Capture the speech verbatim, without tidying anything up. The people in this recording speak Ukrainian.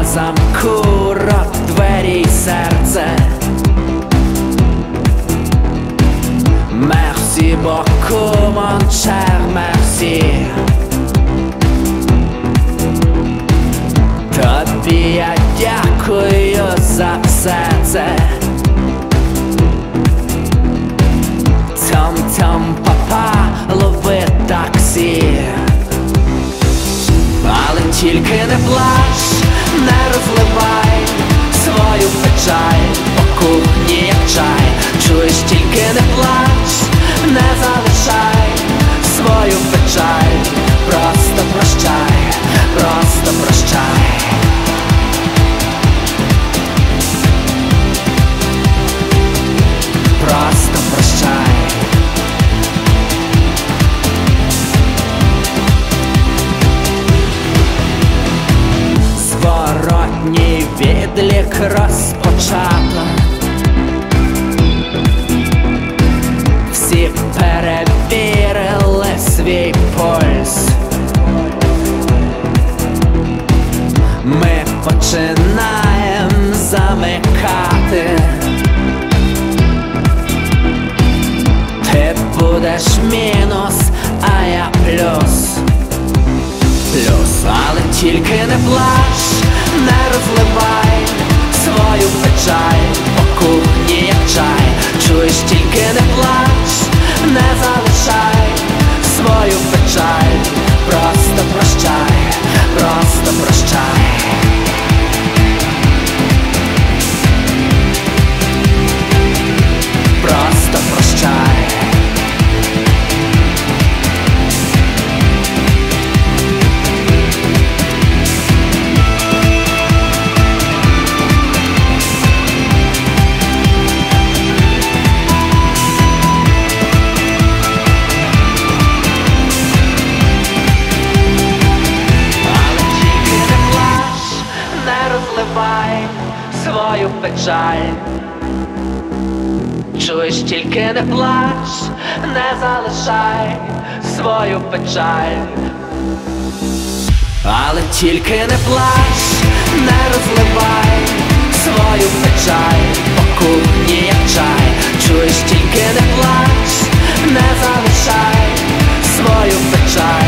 замку рот, двері й серце. Merci beaucoup, mon cher, merci. Тобі я дякую за все це. Тьом-тьом, папа, лови таксі. Але тільки не плач, не розливай свою печаль по кухні, як чай. Чуєш, тільки не плач, не залишай свою печаль. Просто прощай, просто прощай. Просто прощай. Зворотній відлік розпочато. Всі перевірили свій пульс. Ми починаємо замикати. Ти будеш мінус, а я плюс. Плюс, але тільки не плач, не розливай свою печаль по кухні, як чай. Чуєш, тільки не плач, не залишай свою печаль. Просто прощай, просто прощай. Просто прощай. Свою печаль. Чуєш, тільки не плач, не залишай свою печаль. Але тільки не плач, не розливай свою печаль по кухні, як чай. Чуєш, тільки не плач, не залишай свою печаль.